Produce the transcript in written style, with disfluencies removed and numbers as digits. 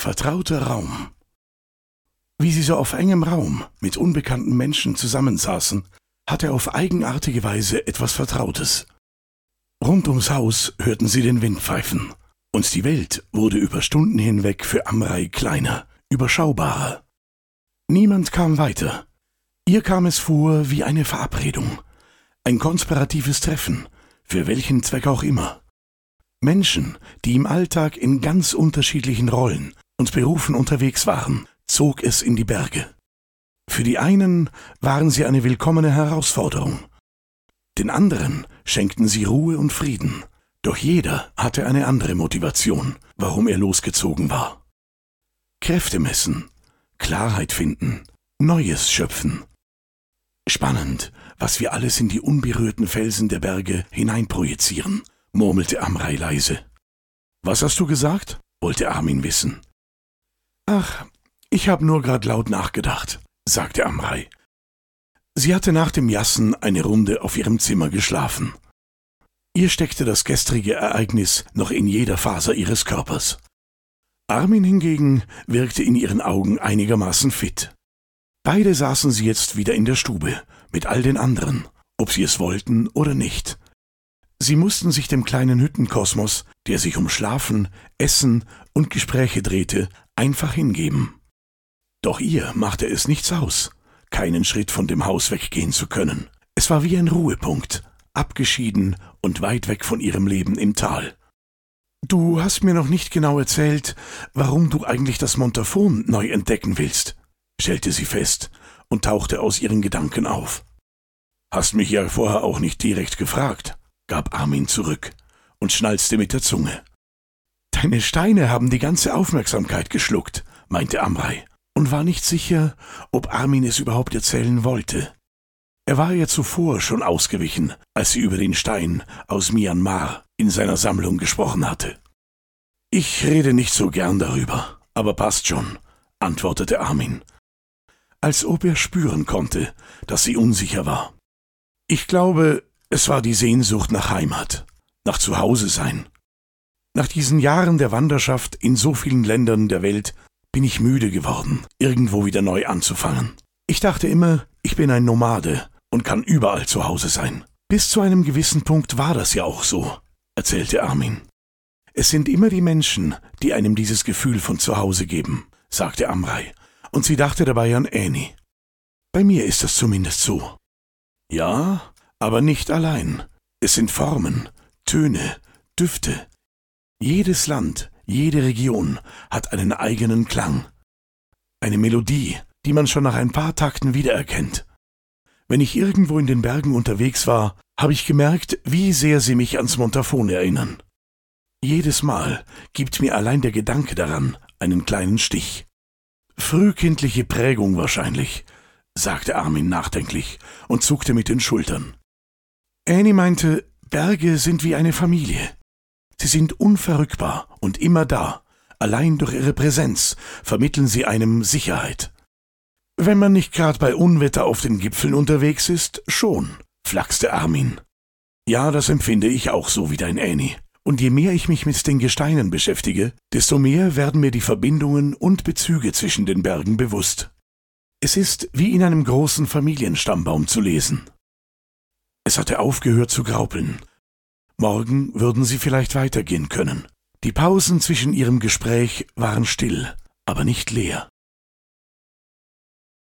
Vertrauter Raum. Wie sie so auf engem Raum mit unbekannten Menschen zusammensaßen, hatte auf eigenartige Weise etwas Vertrautes. Rund ums Haus hörten sie den Wind pfeifen, und die Welt wurde über Stunden hinweg für Amrei kleiner, überschaubarer. Niemand kam weiter. Ihr kam es vor wie eine Verabredung, ein konspiratives Treffen, für welchen Zweck auch immer. Menschen, die im Alltag in ganz unterschiedlichen Rollen und Berufen unterwegs waren, zog es in die Berge. Für die einen waren sie eine willkommene Herausforderung. Den anderen schenkten sie Ruhe und Frieden. Doch jeder hatte eine andere Motivation, warum er losgezogen war. Kräfte messen, Klarheit finden, Neues schöpfen. Spannend, was wir alles in die unberührten Felsen der Berge hineinprojizieren, murmelte Amrei leise. »Was hast du gesagt?« wollte Armin wissen. »Ach, ich habe nur grad laut nachgedacht«, sagte Amrei. Sie hatte nach dem Jassen eine Runde auf ihrem Zimmer geschlafen. Ihr steckte das gestrige Ereignis noch in jeder Faser ihres Körpers. Armin hingegen wirkte in ihren Augen einigermaßen fit. Beide saßen sie jetzt wieder in der Stube, mit all den anderen, ob sie es wollten oder nicht. Sie mussten sich dem kleinen Hüttenkosmos, der sich um Schlafen, Essen und Gespräche drehte, einfach hingeben. Doch ihr machte es nichts aus, keinen Schritt von dem Haus weggehen zu können. Es war wie ein Ruhepunkt, abgeschieden und weit weg von ihrem Leben im Tal. »Du hast mir noch nicht genau erzählt, warum du eigentlich das Montafon neu entdecken willst«, stellte sie fest und tauchte aus ihren Gedanken auf. »Hast mich ja vorher auch nicht direkt gefragt«, gab Armin zurück und schnalzte mit der Zunge. »Deine Steine haben die ganze Aufmerksamkeit geschluckt«, meinte Amrei, und war nicht sicher, ob Armin es überhaupt erzählen wollte. Er war ihr zuvor schon ausgewichen, als sie über den Stein aus Myanmar in seiner Sammlung gesprochen hatte. »Ich rede nicht so gern darüber, aber passt schon«, antwortete Armin, als ob er spüren konnte, dass sie unsicher war. »Ich glaube, es war die Sehnsucht nach Heimat, nach Zuhause sein. Nach diesen Jahren der Wanderschaft in so vielen Ländern der Welt bin ich müde geworden, irgendwo wieder neu anzufangen. Ich dachte immer, ich bin ein Nomade und kann überall zu Hause sein. Bis zu einem gewissen Punkt war das ja auch so«, erzählte Armin. »Es sind immer die Menschen, die einem dieses Gefühl von Zuhause geben«, sagte Amrei, und sie dachte dabei an Annie. »Bei mir ist das zumindest so.« »Ja, aber nicht allein. Es sind Formen, Töne, Düfte. Jedes Land, jede Region hat einen eigenen Klang. Eine Melodie, die man schon nach ein paar Takten wiedererkennt. Wenn ich irgendwo in den Bergen unterwegs war, habe ich gemerkt, wie sehr sie mich ans Montafon erinnern. Jedes Mal gibt mir allein der Gedanke daran einen kleinen Stich. Frühkindliche Prägung wahrscheinlich«, sagte Armin nachdenklich und zuckte mit den Schultern. Annie meinte, Berge sind wie eine Familie. Sie sind unverrückbar und immer da. Allein durch ihre Präsenz vermitteln sie einem Sicherheit. Wenn man nicht gerade bei Unwetter auf den Gipfeln unterwegs ist, schon, flachste Armin. Ja, das empfinde ich auch so wie dein Annie. Und je mehr ich mich mit den Gesteinen beschäftige, desto mehr werden mir die Verbindungen und Bezüge zwischen den Bergen bewusst. Es ist wie in einem großen Familienstammbaum zu lesen. Es hatte aufgehört zu graupeln. Morgen würden sie vielleicht weitergehen können. Die Pausen zwischen ihrem Gespräch waren still, aber nicht leer.